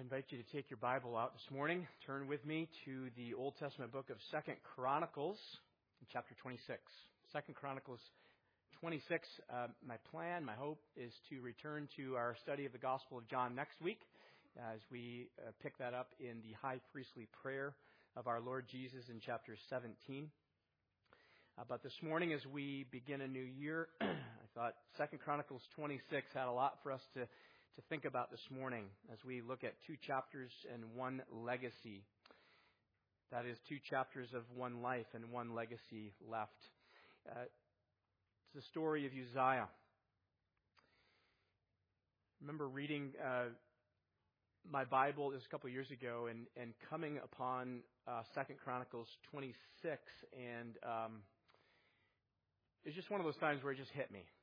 invite you to take your Bible out this morning. Turn with me to the Old Testament book of 2 Chronicles, chapter 26. 2 Chronicles 26. My hope is to return to our study of the Gospel of John next week as we pick that up in the high priestly prayer of our Lord Jesus in chapter 17. But this morning, as we begin a new year, I thought 2 Chronicles 26 had a lot for us to think about this morning as we look at two chapters and one legacy. That is, two chapters of one life and one legacy left. It's the story of Uzziah. I remember reading my Bible this a couple of years ago and coming upon 2 Chronicles 26, and it's just one of those times where it just hit me.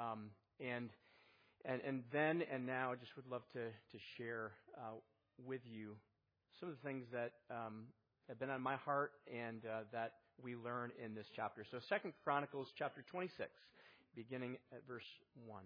And then and now, I just would love to share with you some of the things that have been on my heart and that we learn in this chapter. So 2 Chronicles chapter 26, beginning at verse 1.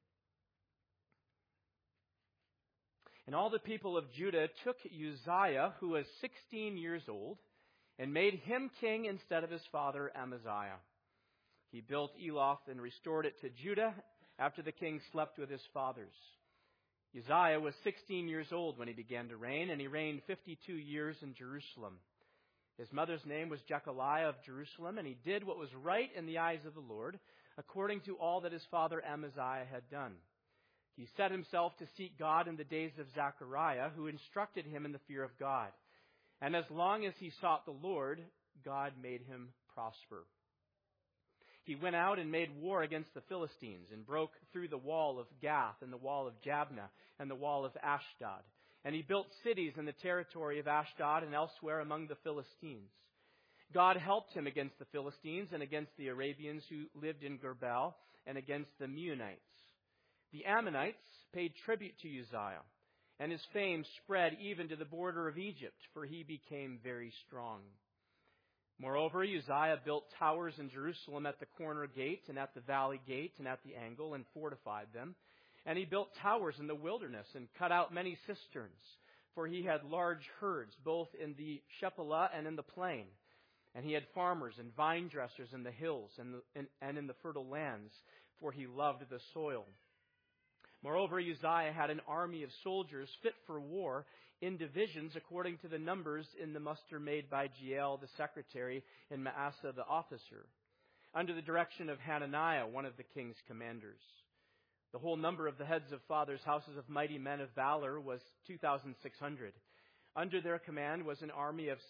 And all the people of Judah took Uzziah, who was 16 years old, and made him king instead of his father Amaziah. He built Eloth and restored it to Judah, after the king slept with his fathers. Uzziah was 16 years old when he began to reign, and he reigned 52 years in Jerusalem. His mother's name was Jechaliah of Jerusalem, and he did what was right in the eyes of the Lord, according to all that his father Amaziah had done. He set himself to seek God in the days of Zechariah, who instructed him in the fear of God. And as long as he sought the Lord, God made him prosper. He went out and made war against the Philistines and broke through the wall of Gath and the wall of Jabneh and the wall of Ashdod. And he built cities in the territory of Ashdod and elsewhere among the Philistines. God helped him against the Philistines and against the Arabians who lived in Gerbel and against the Meunites. The Ammonites paid tribute to Uzziah, and his fame spread even to the border of Egypt, for he became very strong. Moreover, Uzziah built towers in Jerusalem at the corner gate and at the valley gate and at the angle and fortified them. And he built towers in the wilderness and cut out many cisterns, for he had large herds both in the Shephelah and in the plain. And he had farmers and vine dressers in the hills and in the fertile lands, for he loved the soil. Moreover, Uzziah had an army of soldiers fit for war in divisions according to the numbers in the muster made by Jeiel the secretary and Maaseh the officer, under the direction of Hananiah, one of the king's commanders. The whole number of the heads of fathers' houses of mighty men of valor was 2,600. Under their command was an army of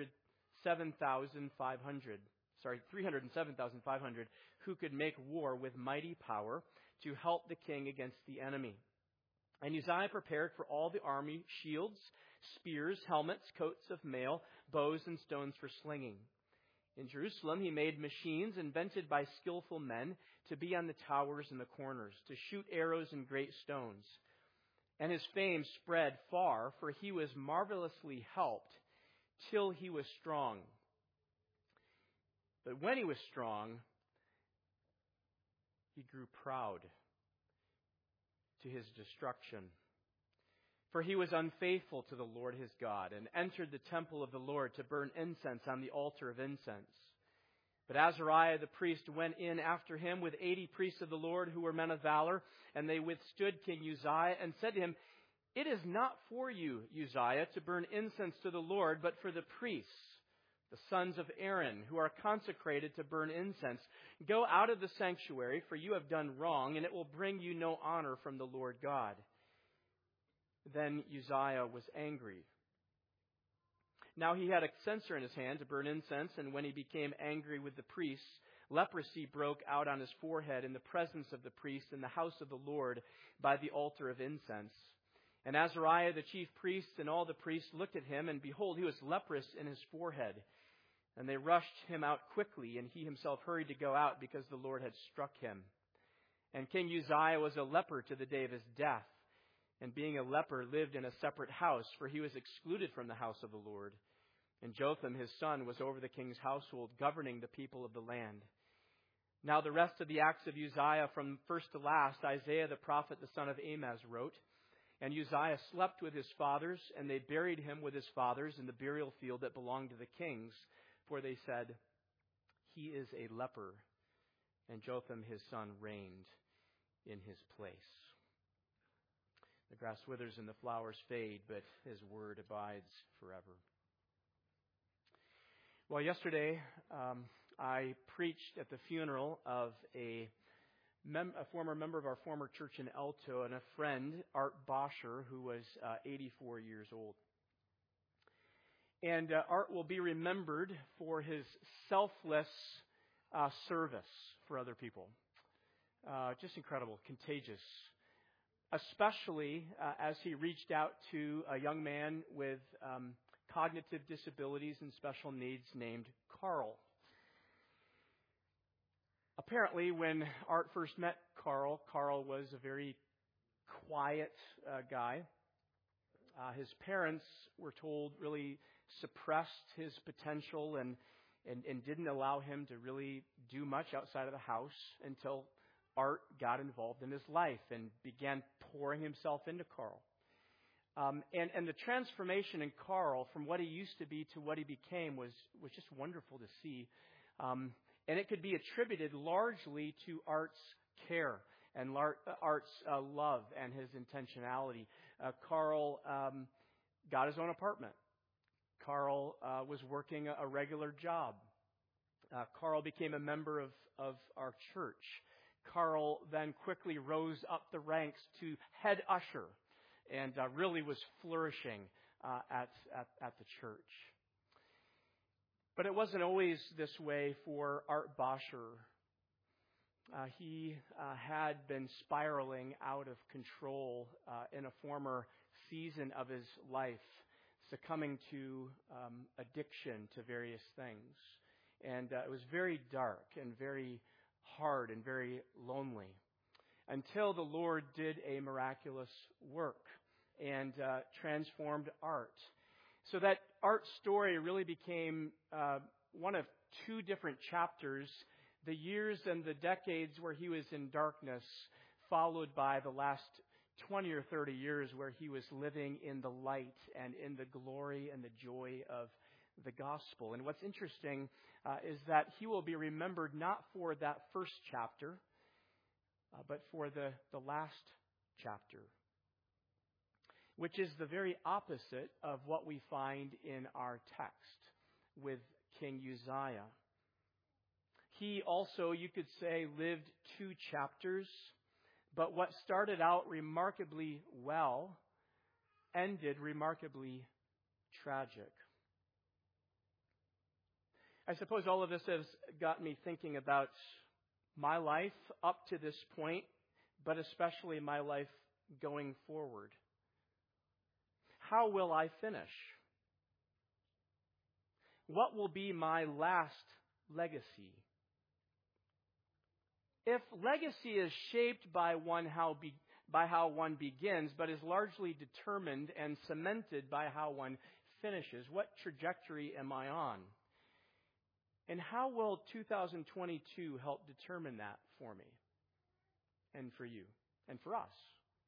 307,500, who could make war with mighty power to help the king against the enemy. And Uzziah prepared for all the army shields, spears, helmets, coats of mail, bows, and stones for slinging. In Jerusalem he made machines invented by skillful men to be on the towers and the corners, to shoot arrows and great stones. And his fame spread far, for he was marvelously helped till he was strong. But when he was strong, he grew proud to his destruction. For he was unfaithful to the Lord his God, and entered the temple of the Lord to burn incense on the altar of incense. But Azariah the priest went in after him with 80 priests of the Lord who were men of valor, and they withstood King Uzziah and said to him, "It is not for you, Uzziah, to burn incense to the Lord, but for the priests, the sons of Aaron, who are consecrated to burn incense. Go out of the sanctuary, for you have done wrong, and it will bring you no honor from the Lord God." Then Uzziah was angry. Now he had a censer in his hand to burn incense, and when he became angry with the priests, leprosy broke out on his forehead in the presence of the priests in the house of the Lord by the altar of incense. And Azariah the chief priest and all the priests looked at him, and behold, he was leprous in his forehead. And they rushed him out quickly, and he himself hurried to go out because the Lord had struck him. And King Uzziah was a leper to the day of his death, and being a leper lived in a separate house, for he was excluded from the house of the Lord. And Jotham his son was over the king's household, governing the people of the land. Now the rest of the acts of Uzziah from first to last, Isaiah the prophet, the son of Amoz, wrote. And Uzziah slept with his fathers, and they buried him with his fathers in the burial field that belonged to the kings, for they said, "He is a leper." And Jotham his son reigned in his place. The grass withers and the flowers fade, but his word abides forever. Well, yesterday I preached at the funeral of a former member of our former church in Alto and a friend, Art Bosher, who was 84 years old. And Art will be remembered for his selfless service for other people. Just incredible, contagious. Especially as he reached out to a young man with cognitive disabilities and special needs named Carl. Apparently, when Art first met Carl, Carl was a very quiet guy. His parents, were told, really suppressed his potential and didn't allow him to really do much outside of the house until Art got involved in his life and began pouring himself into Carl. And the transformation in Carl from what he used to be to what he became was just wonderful to see. And it could be attributed largely to Art's care and Art's love and his intentionality. Carl got his own apartment. Carl was working a regular job. Carl became a member of our church. Carl then quickly rose up the ranks to head usher and really was flourishing at the church. But it wasn't always this way for Art Bosher. He had been spiraling out of control in a former season of his life, succumbing to addiction to various things. And it was very dark and very hard and very lonely until the Lord did a miraculous work and transformed Art. So that Art's story really became one of two different chapters, the years and the decades where he was in darkness, followed by the last 20 or 30 years where he was living in the light and in the glory and the joy of the gospel. And what's interesting is that he will be remembered not for that first chapter, but for the last chapter, which is the very opposite of what we find in our text with King Uzziah. He also, you could say, lived two chapters, but what started out remarkably well ended remarkably tragic. I suppose all of this has got me thinking about my life up to this point, but especially my life going forward. How will I finish? What will be my last legacy? If legacy is shaped by how one begins, but is largely determined and cemented by how one finishes, what trajectory am I on? And how will 2022 help determine that for me and for you and for us?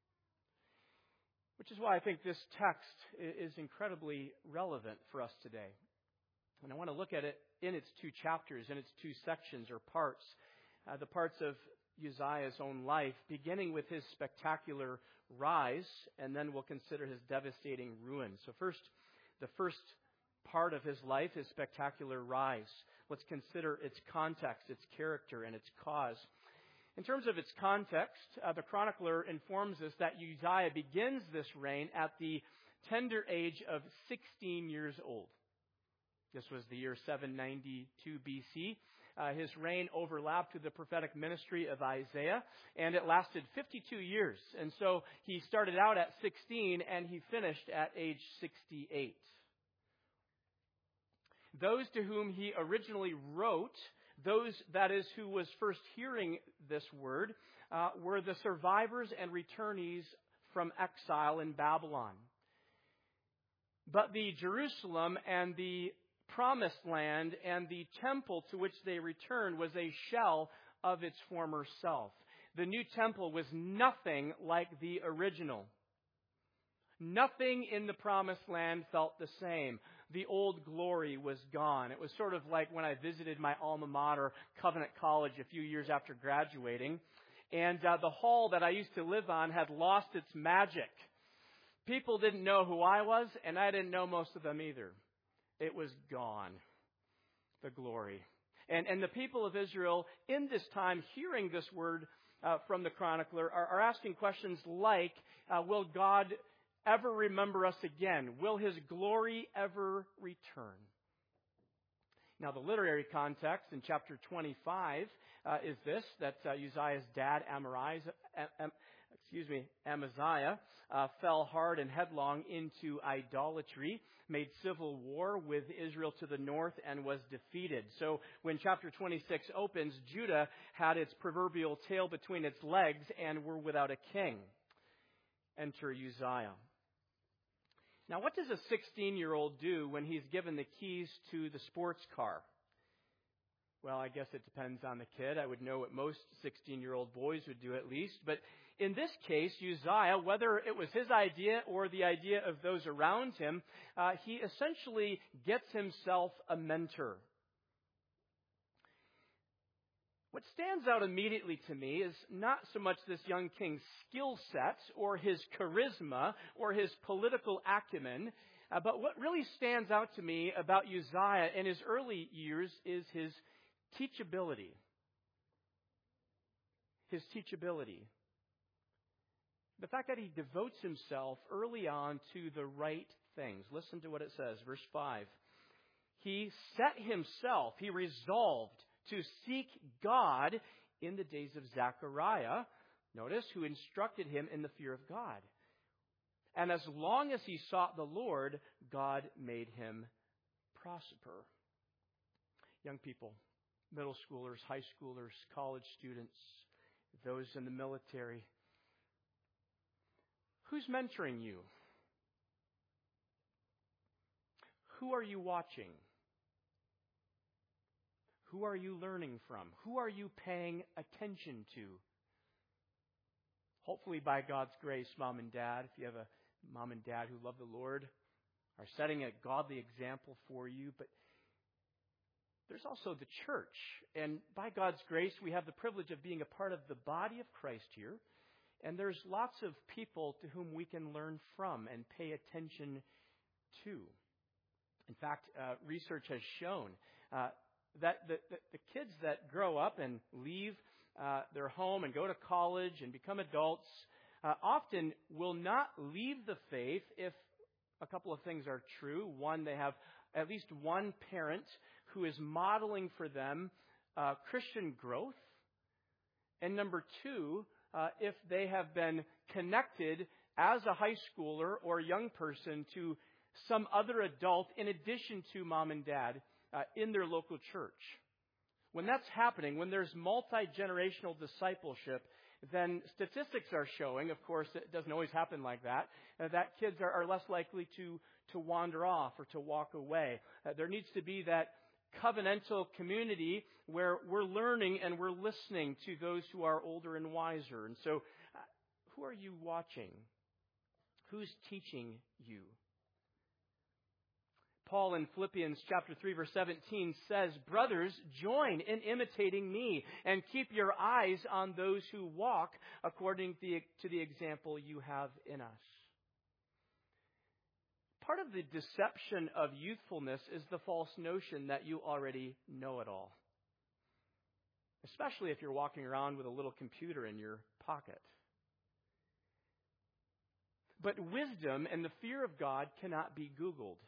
Which is why I think this text is incredibly relevant for us today. And I want to look at it in its two chapters, in its two sections or parts. The parts of Uzziah's own life, beginning with his spectacular rise, and then we'll consider his devastating ruin. So first, the first part of his life, his spectacular rise. Let's consider its context, its character, and its cause. In terms of its context, the chronicler informs us that Uzziah begins this reign at the tender age of 16 years old. This was the year 792 BC. His reign overlapped with the prophetic ministry of Isaiah, and it lasted 52 years. And so he started out at 16, and he finished at age 68. Those to whom he originally wrote, those, that is, who was first hearing this word, were the survivors and returnees from exile in Babylon. But the Jerusalem and the promised land and the temple to which they returned was a shell of its former self. The new temple was nothing like the original. Nothing in the promised land felt the same. The old glory was gone. It was sort of like when I visited my alma mater, Covenant College, a few years after graduating. And the hall that I used to live on had lost its magic. People didn't know who I was, and I didn't know most of them either. It was gone, the glory. And the people of Israel, in this time, hearing this word from the chronicler, are asking questions like, will God ever remember us again? Will His glory ever return? Now, the literary context in chapter 25 is this, that Uzziah's dad, Amaziah, fell hard and headlong into idolatry, made civil war with Israel to the north, and was defeated. So when chapter 26 opens, Judah had its proverbial tail between its legs and were without a king. Enter Uzziah. Now, what does a 16-year-old do when he's given the keys to the sports car? Well, I guess it depends on the kid. I would know what most 16-year-old boys would do at least. But in this case, Uzziah, whether it was his idea or the idea of those around him, he essentially gets himself a mentor. What stands out immediately to me is not so much this young king's skill set or his charisma or his political acumen, but what really stands out to me about Uzziah in his early years is his teachability. His teachability. The fact that he devotes himself early on to the right things. Listen to what it says, verse 5. He set himself, he resolved to seek God in the days of Zechariah, notice, who instructed him in the fear of God. And as long as he sought the Lord, God made him prosper. Young people, middle schoolers, high schoolers, college students, those in the military, who's mentoring you? Who are you watching? Who are you learning from? Who are you paying attention to? Hopefully, by God's grace, Mom and Dad, if you have a mom and dad who love the Lord, are setting a godly example for you. But there's also the church. And by God's grace, we have the privilege of being a part of the body of Christ here. And there's lots of people to whom we can learn from and pay attention to. In fact, research has shown that the kids that grow up and leave their home and go to college and become adults often will not leave the faith if a couple of things are true. One, they have at least one parent who is modeling for them Christian growth. And number two, if they have been connected as a high schooler or young person to some other adult in addition to mom and dad in their local church. When that's happening, when there's multi-generational discipleship, then statistics are showing, of course, it doesn't always happen like that, that kids are less likely to wander off or to walk away. There needs to be that covenantal community where we're learning and we're listening to those who are older and wiser. And so, who are you watching? Who's teaching you? Paul in Philippians chapter 3, verse 17 says, "Brothers, join in imitating me and keep your eyes on those who walk according to the example you have in us." Part of the deception of youthfulness is the false notion that you already know it all, especially if you're walking around with a little computer in your pocket. But wisdom and the fear of God cannot be Googled.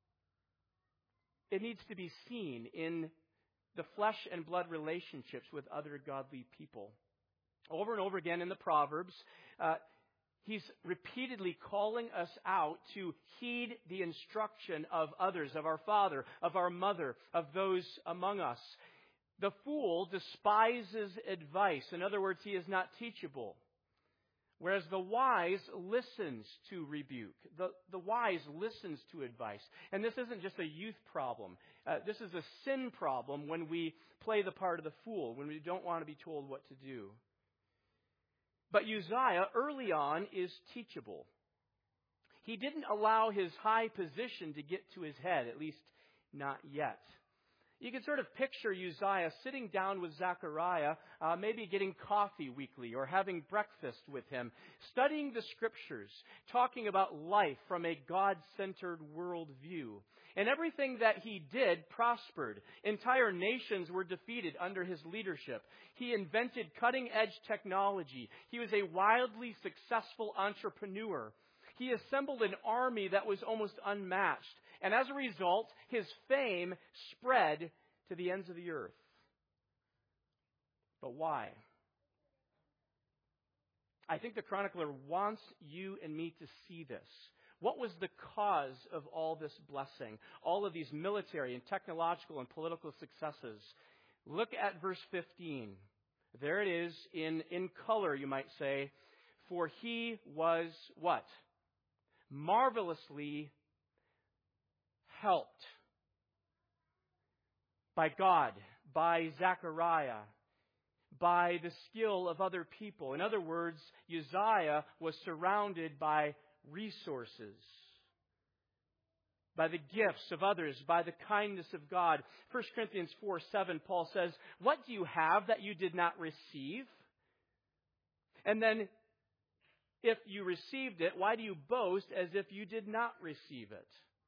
It needs to be seen in the flesh and blood relationships with other godly people. Over and over again in the Proverbs, he's repeatedly calling us out to heed the instruction of others, of our father, of our mother, of those among us. The fool despises advice. In other words, he is not teachable. Whereas the wise listens to rebuke. The wise listens to advice. And this isn't just a youth problem. This is a sin problem when we play the part of the fool, when we don't want to be told what to do. But Uzziah, early on, is teachable. He didn't allow his high position to get to his head, at least not yet. You can sort of picture Uzziah sitting down with Zechariah, maybe getting coffee weekly or having breakfast with him, studying the Scriptures, talking about life from a God-centered worldview. And everything that he did prospered. Entire nations were defeated under his leadership. He invented cutting-edge technology. He was a wildly successful entrepreneur. He assembled an army that was almost unmatched. And as a result, his fame spread to the ends of the earth. But why? I think the chronicler wants you and me to see this. What was the cause of all this blessing? All of these military and technological and political successes. Look at verse 15. There it is in color, you might say. For he was what? Marvelously helped by God, by Zechariah, by the skill of other people. In other words, Uzziah was surrounded by resources, by the gifts of others, by the kindness of God. 1 Corinthians 4:7, Paul says, "What do you have that you did not receive? And then, if you received it, why do you boast as if you did not receive it?"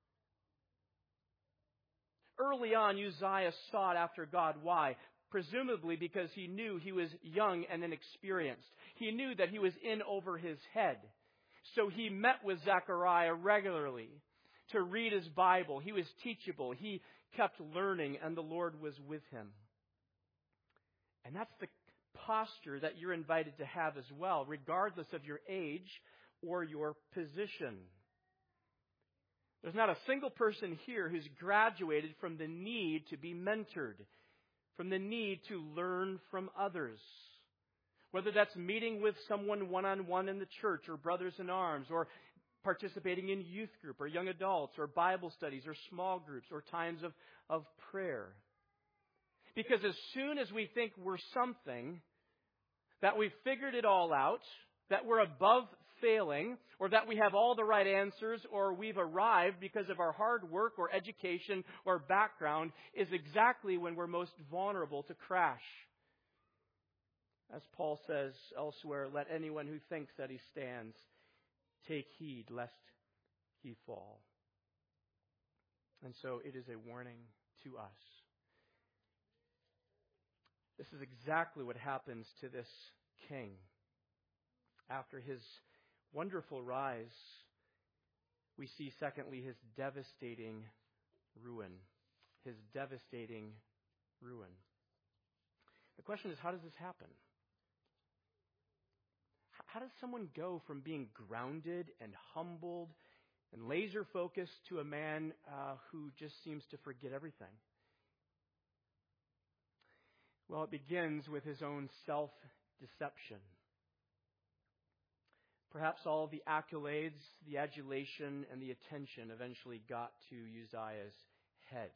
Early on, Uzziah sought after God. Why? Presumably because he knew he was young and inexperienced. He knew that he was in over his head. So he met with Zechariah regularly to read his Bible. He was teachable. He kept learning, and the Lord was with him. And that's the posture that you're invited to have as well, regardless of your age or your position. There's not a single person here who's graduated from the need to be mentored, from the need to learn from others. Whether that's meeting with someone one-on-one in the church or brothers in arms, or participating in youth group or young adults or Bible studies or small groups or times of prayer. Because as soon as we think we're something, that we've figured it all out, that we're above failing, or that we have all the right answers, or we've arrived because of our hard work or education or background, is exactly when we're most vulnerable to crash. As Paul says elsewhere, let anyone who thinks that he stands take heed lest he fall. And so it is a warning to us. This is exactly what happens to this king. After his wonderful rise, we see, secondly, his devastating ruin. His devastating ruin. The question is, how does this happen? How does someone go from being grounded and humbled and laser-focused to a man who just seems to forget everything? Well, it begins with his own self-deception. Perhaps all the accolades, the adulation, and the attention eventually got to Uzziah's head.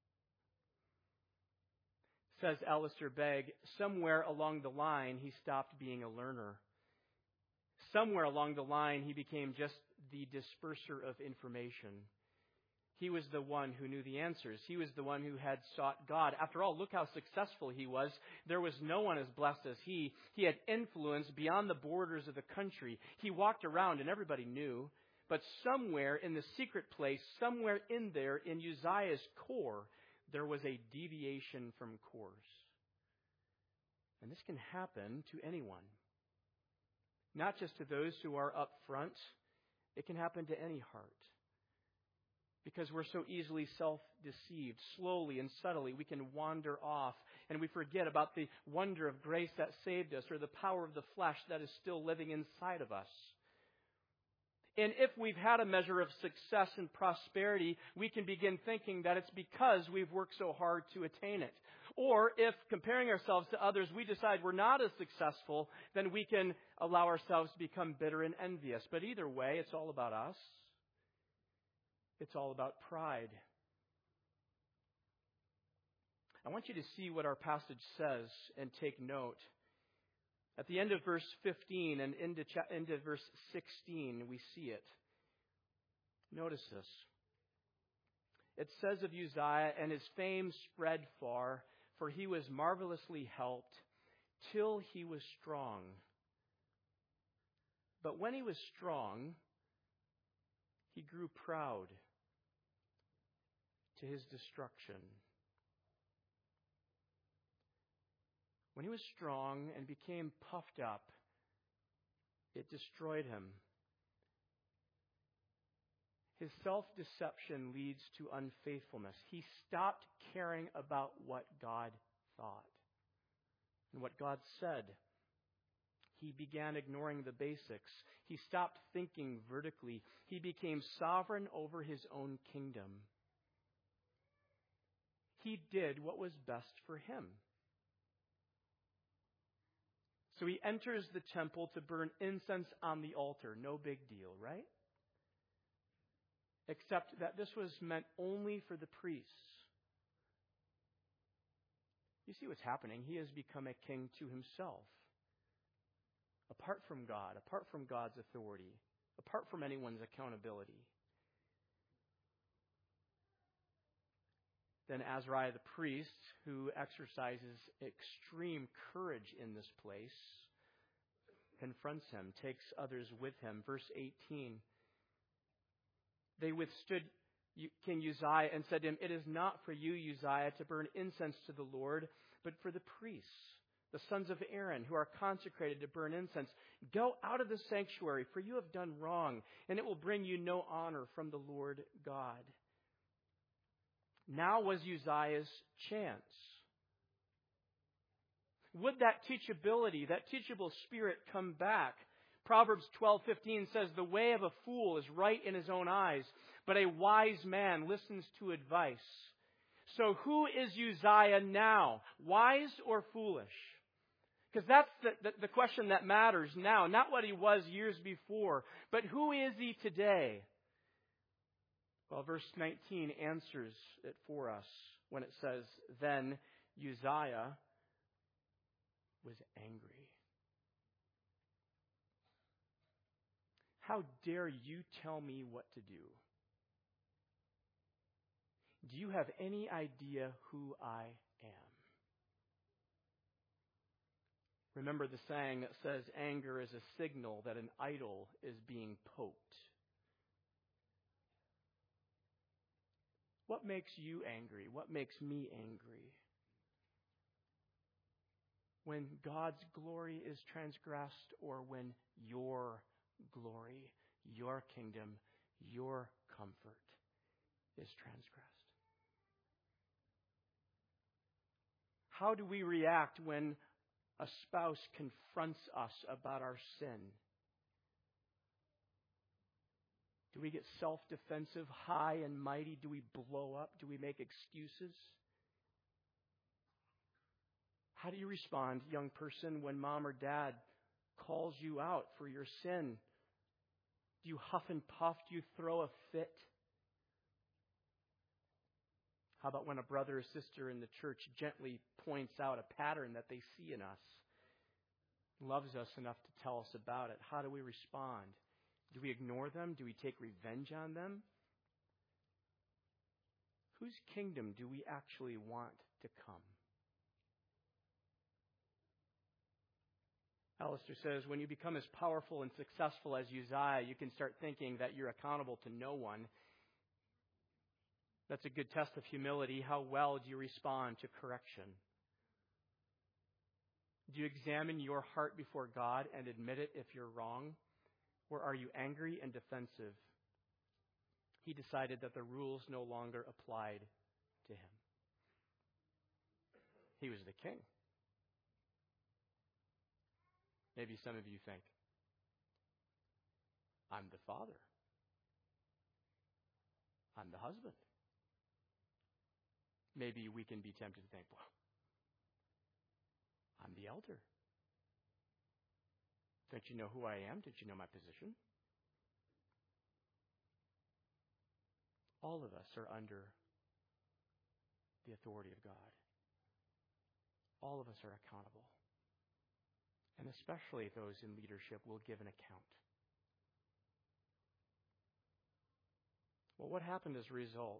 Says Alistair Begg, somewhere along the line he stopped being a learner. Somewhere along the line he became just the disperser of information. He was the one who knew the answers. He was the one who had sought God. After all, look how successful he was. There was no one as blessed as he. He had influence beyond the borders of the country. He walked around and everybody knew. But somewhere in the secret place, somewhere in there, in Uzziah's core, there was a deviation from course. And this can happen to anyone. Not just to those who are up front. It can happen to any heart. Because we're so easily self-deceived. Slowly and subtly we can wander off and we forget about the wonder of grace that saved us or the power of the flesh that is still living inside of us. And if we've had a measure of success and prosperity, we can begin thinking that it's because we've worked so hard to attain it. Or if, comparing ourselves to others, we decide we're not as successful, then we can allow ourselves to become bitter and envious. But either way, it's all about us. It's all about pride. I want you to see what our passage says and take note. At the end of verse 15 and into verse 16, we see it. Notice this. It says of Uzziah, and his fame spread far, for he was marvelously helped till he was strong. But when he was strong, he grew proud to his destruction. When he was strong and became puffed up, it destroyed him. His self-deception leads to unfaithfulness. He stopped caring about what God thought and what God said. He began ignoring the basics. He stopped thinking vertically. He became sovereign over his own kingdom. He did what was best for him. So he enters the temple to burn incense on the altar. No big deal, right? Except that this was meant only for the priests. You see what's happening? He has become a king to himself. Apart from God, apart from God's authority, apart from anyone's accountability. Then Azariah the priest, who exercises extreme courage in this place, confronts him, takes others with him. Verse 18. They withstood King Uzziah and said to him, "It is not for you, Uzziah, to burn incense to the Lord, but for the priests, the sons of Aaron, who are consecrated to burn incense. Go out of the sanctuary, for you have done wrong, and it will bring you no honor from the Lord God." Now was Uzziah's chance. Would that teachability, that teachable spirit come back? Proverbs 12:15 says, "The way of a fool is right in his own eyes, but a wise man listens to advice." So who is Uzziah now? Wise or foolish? Because that's the question that matters now, not what he was years before, but who is he today? Well, verse 19 answers it for us when it says, "Then Uzziah was angry." How dare you tell me what to do? Do you have any idea who I am? Remember the saying that says anger is a signal that an idol is being poked. What makes you angry? What makes me angry? When God's glory is transgressed, or when your glory, your kingdom, your comfort is transgressed? How do we react when a spouse confronts us about our sin? Do we get self-defensive, high and mighty? Do we blow up? Do we make excuses? How do you respond, young person, when mom or dad calls you out for your sin? Do you huff and puff? Do you throw a fit? How about when a brother or sister in the church gently points out a pattern that they see in us, loves us enough to tell us about it? How do we respond? Do we ignore them? Do we take revenge on them? Whose kingdom do we actually want to come? Alistair says, when you become as powerful and successful as Uzziah, you can start thinking that you're accountable to no one. That's a good test of humility. How well do you respond to correction? Do you examine your heart before God and admit it if you're wrong? Or are you angry and defensive? He decided that the rules no longer applied to him. He was the king. Maybe some of you think, I'm the father. I'm the husband. Maybe we can be tempted to think, well, I'm the elder. Don't you know who I am? Don't you know my position? All of us are under the authority of God. All of us are accountable. And especially those in leadership will give an account. Well, what happened as a result?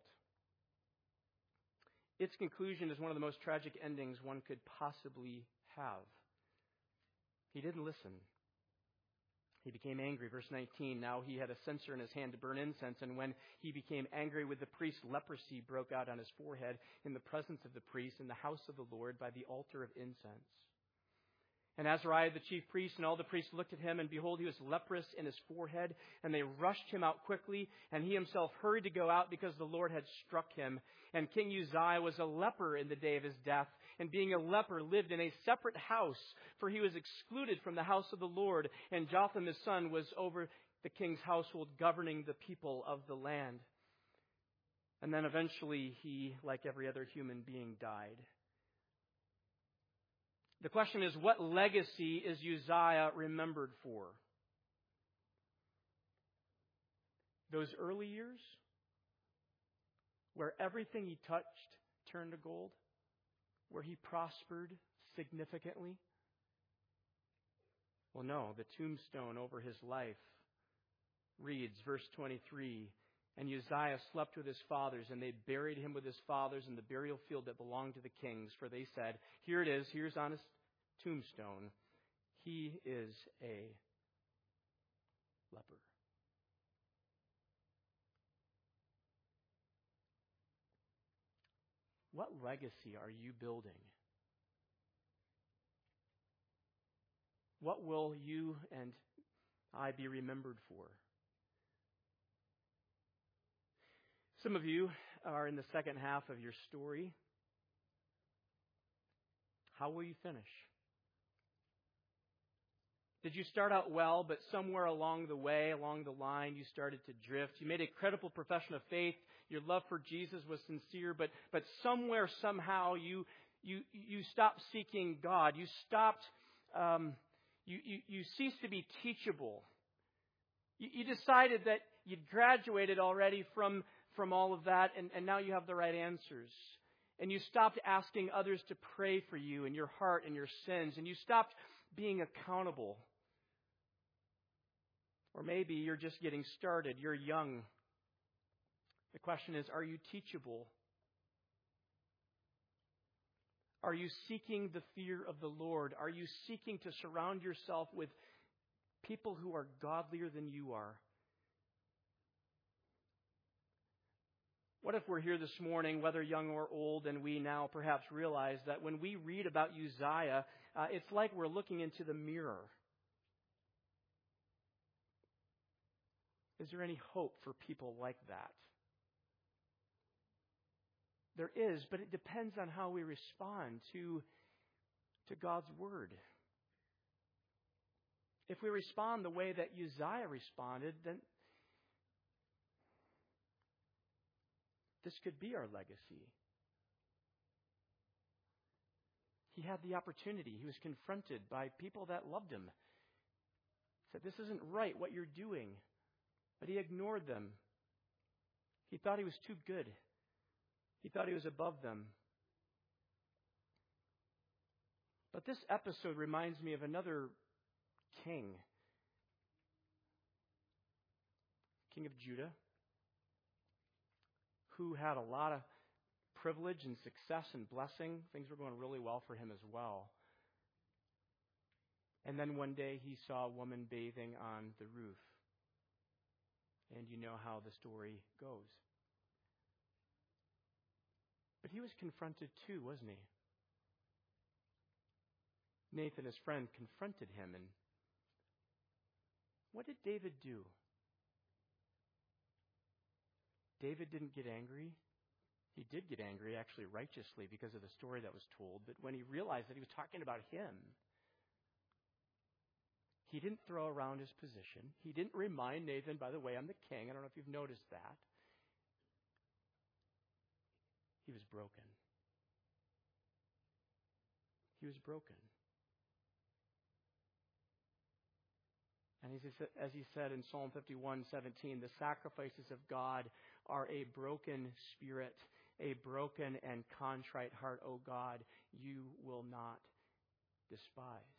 Its conclusion is one of the most tragic endings one could possibly have. He didn't listen. He became angry. Verse 19, now he had a censer in his hand to burn incense, and when he became angry with the priest, leprosy broke out on his forehead in the presence of the priest in the house of the Lord by the altar of incense. And Azariah the chief priest and all the priests looked at him, and behold, he was leprous in his forehead, and they rushed him out quickly, and he himself hurried to go out because the Lord had struck him. And King Uzziah was a leper in the day of his death, and being a leper lived in a separate house, for he was excluded from the house of the Lord, and Jotham his son was over the king's household, governing the people of the land. And then eventually he, like every other human being, died. The question is, what legacy is Uzziah remembered for? Those early years, where everything he touched turned to gold, where he prospered significantly? Well, no, the tombstone over his life reads, verse 23, and Uzziah slept with his fathers, and they buried him with his fathers in the burial field that belonged to the kings. For they said, here it is, here's on his tombstone, he is a leper. What legacy are you building? What will you and I be remembered for? Some of you are in the second half of your story. How will you finish? Did you start out well, but somewhere along the way, along the line, you started to drift? You made a credible profession of faith. Your love for Jesus was sincere, but somewhere, somehow, you stopped seeking God. You stopped. You ceased to be teachable. You decided that you'd graduated already from all of that, and now you have the right answers. And you stopped asking others to pray for you and your heart and your sins, and you stopped being accountable. Or maybe you're just getting started. You're young. The question is, are you teachable? Are you seeking the fear of the Lord? Are you seeking to surround yourself with people who are godlier than you are? What if we're here this morning, whether young or old, and we now perhaps realize that when we read about Uzziah, it's like we're looking into the mirror. Is there any hope for people like that? There is, but it depends on how we respond to God's Word. If we respond the way that Uzziah responded, then this could be our legacy. He had the opportunity. He was confronted by people that loved him. Said, this isn't right what you're doing. But he ignored them. He thought he was too good. He thought he was above them. But this episode reminds me of another king. King of Judah, who had a lot of privilege and success and blessing. Things were going really well for him as well. And then one day he saw a woman bathing on the roof. And you know how the story goes. But he was confronted too, wasn't he? Nathan, his friend, confronted him. And what did David do? David didn't get angry. He did get angry, actually righteously, because of the story that was told. But when he realized that he was talking about him, he didn't throw around his position. He didn't remind Nathan, by the way, I'm the king. I don't know if you've noticed that. He was broken. He was broken. And as he said in Psalm 51:17, the sacrifices of God are a broken spirit, a broken and contrite heart, O God, you will not despise.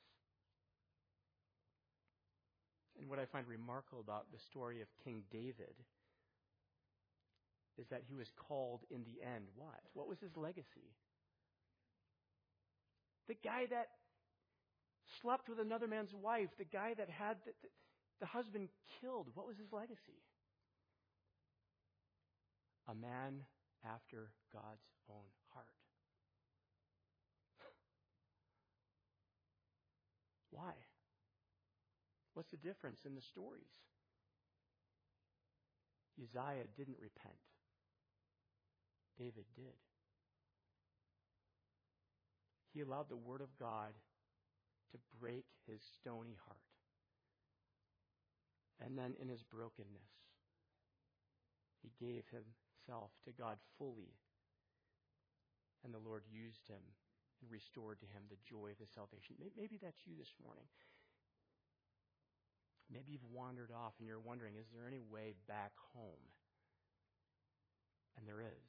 And what I find remarkable about the story of King David is that he was called in the end. What? What was his legacy? The guy that slept with another man's wife, the guy that had the husband killed, what was his legacy? A man after God's own heart. Why? What's the difference in the stories? Uzziah didn't repent. David did. He allowed the word of God to break his stony heart. And then in his brokenness, he gave himself to God fully. And the Lord used him and restored to him the joy of his salvation. Maybe that's you this morning. Maybe you've wandered off and you're wondering, is there any way back home? And there is.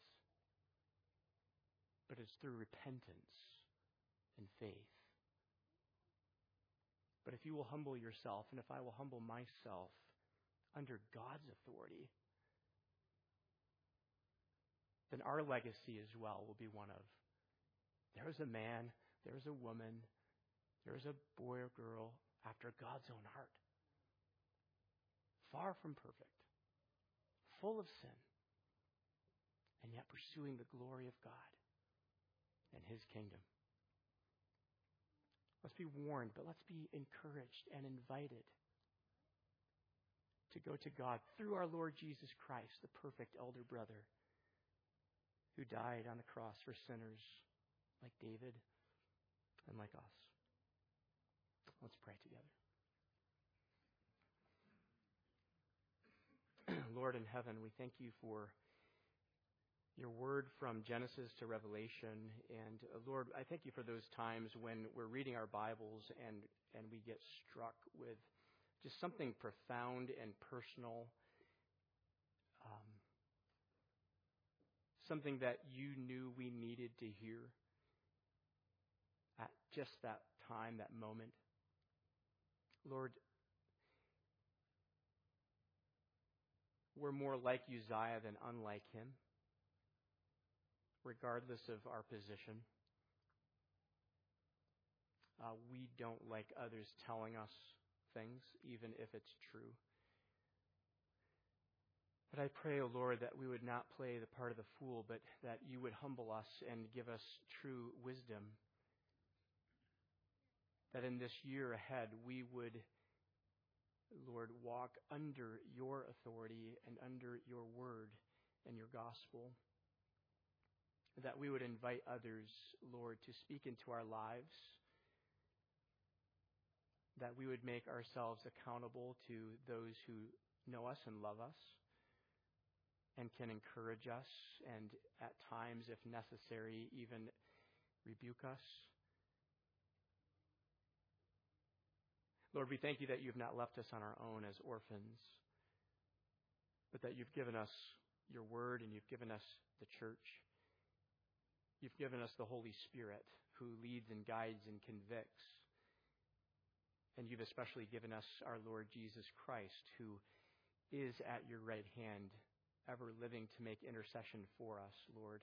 But it's through repentance and faith. But if you will humble yourself, and if I will humble myself under God's authority, then our legacy as well will be one of, there's a man, there's a woman, there's a boy or girl after God's own heart. Far from perfect, full of sin, and yet pursuing the glory of God and His kingdom. Let's be warned, but let's be encouraged and invited to go to God through our Lord Jesus Christ, the perfect elder brother who died on the cross for sinners like David and like us. Let's pray together. Lord in heaven, we thank you for your word from Genesis to Revelation. And Lord, I thank you for those times when we're reading our Bibles and we get struck with just something profound and personal, something that you knew we needed to hear at just that time, that moment. Lord, we're more like Uzziah than unlike him, regardless of our position. We don't like others telling us things, even if it's true. But I pray, O Lord, that we would not play the part of the fool, but that you would humble us and give us true wisdom. That in this year ahead, we would, Lord, walk under your authority and under your word and your gospel. That we would invite others, Lord, to speak into our lives. That we would make ourselves accountable to those who know us and love us and can encourage us and at times, if necessary, even rebuke us. Lord, we thank you that you've not left us on our own as orphans, but that you've given us your word and you've given us the church. You've given us the Holy Spirit who leads and guides and convicts. And you've especially given us our Lord Jesus Christ, who is at your right hand, ever living to make intercession for us, Lord.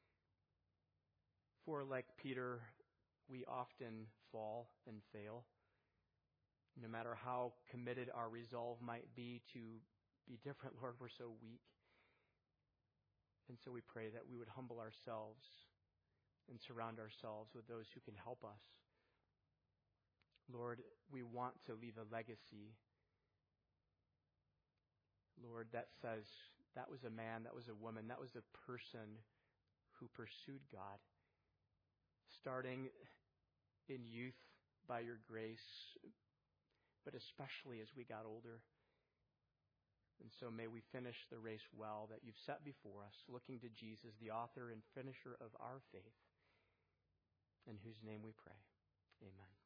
For like Peter, we often fall and fail. No matter how committed our resolve might be to be different, Lord, we're so weak. And so we pray that we would humble ourselves and surround ourselves with those who can help us. Lord, we want to leave a legacy, Lord, that says that was a man, that was a woman, that was a person who pursued God, starting in youth by your grace, but especially as we got older. And so may we finish the race well that you've set before us, looking to Jesus, the author and finisher of our faith, in whose name we pray. Amen.